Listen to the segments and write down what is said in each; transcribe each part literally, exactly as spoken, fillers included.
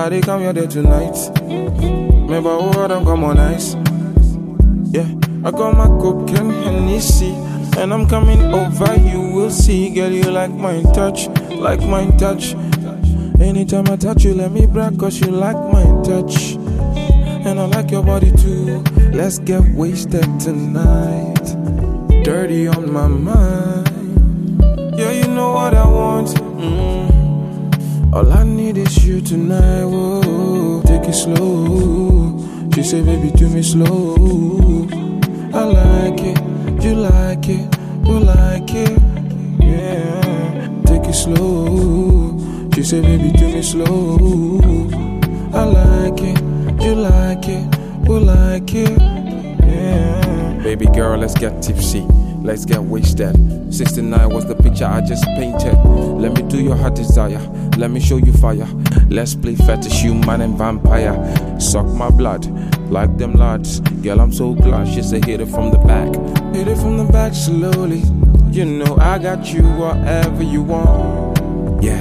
I dey come here there tonight. Remember what I'm come on ice. Yeah, I got my coke and Hennessy, and I'm coming over, you will see. Girl, you like my touch, like my touch. Anytime I touch you, let me brag, cause you like my touch. And I like your body too. Let's get wasted tonight. Dirty on my mind. Yeah, you know what I want. Mm. All I need is you tonight. Whoa, take it slow. She said, baby, do me slow. I like it, you like it, you like it. Yeah, take it slow. She said, baby, do me slow. I like it, you like it, you like it. Yeah. Baby girl, let's get tipsy, let's get wasted. sixty-nine was the picture I just painted. Let me do your heart desire, let me show you fire. Let's play fetish, human and vampire. Suck my blood, like them lads. Girl, I'm so glad she said hit it from the back. Hit it from the back slowly. You know I got you whatever you want. Yeah.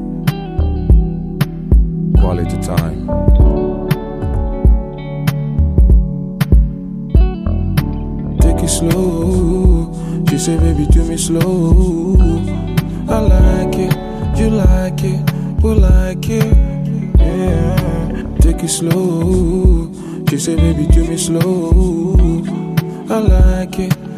Quality time. Take it slow. She said, baby, do me slow. I like it, you like it, you like it. Yeah, take it slow. She said, baby, do me slow. I like it,